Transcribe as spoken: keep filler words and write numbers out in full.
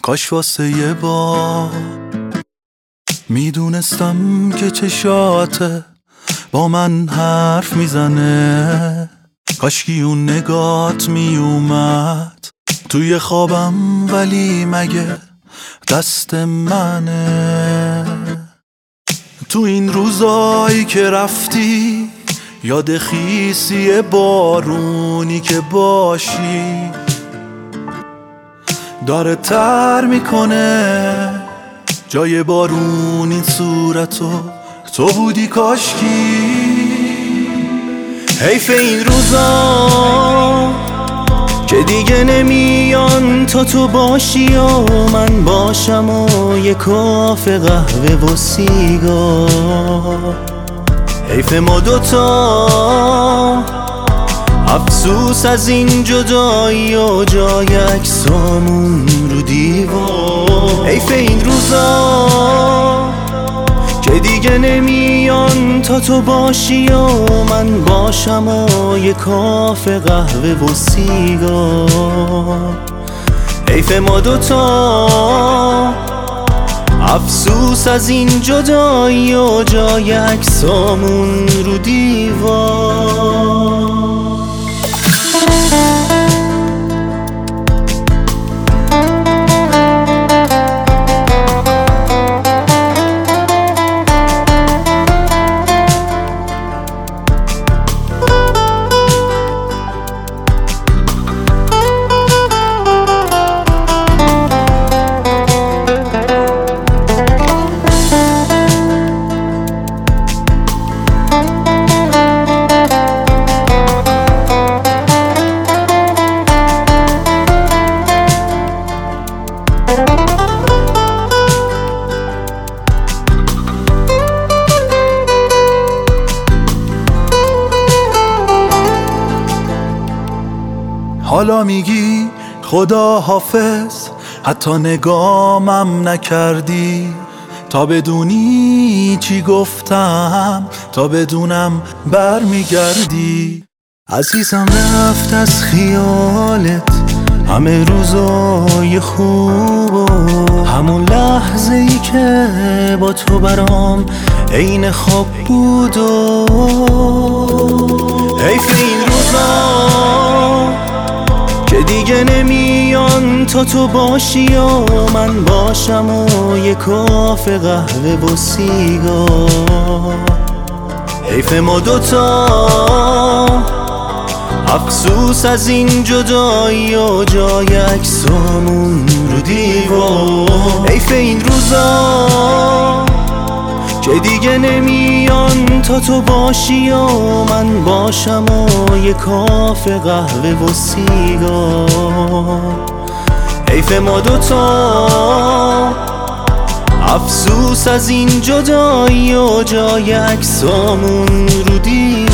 کاش واسه یه بار میدونستم که چشاته با من حرف میزنه، کاشکی اون نگات میومد توی خوابم، ولی مگه دست منه؟ تو این روزایی که رفتی یاد خیسی بارونی که باشی داره تر میکنه جای بارون این صورتو تو بودی کاشکی. حیف این روزا که دیگه نمیان تا تو باشی و من باشم و یه کافه قهوه و سیگار. حیف ما دوتا افسوس از این جدایی و جای عکسامون رو دیوار. حیف این روزا که دیگه نمیان تا تو باشی و من باشم و یه کافه قهوه و سیگار. حیف ما دوتا افسوس از این جدایی و جای عکسامون رو دیوار. حالا میگی خدا حافظ، حتی نگامم نکردی تا بدونی چی گفتم، تا بدونم بر میگردی. عزیزم رفت از خیالت همه روزای خوب و همون لحظه ای که با تو برام عین خواب بود و حیف این روزا که دیگه نمیان تا تو باشی و من باشم و یه کافه قهوه و سیگار. حیف ما دوتا افسوس از این جدایی و جای عکسامون رو دیوار. حیف این روزا که دیگه نمیان تا تو باشی و من باشم و یه کافه قهوه و سیگار. حیف ما دوتا افسوس از این جدایی و جای عکسامون رو دیوار.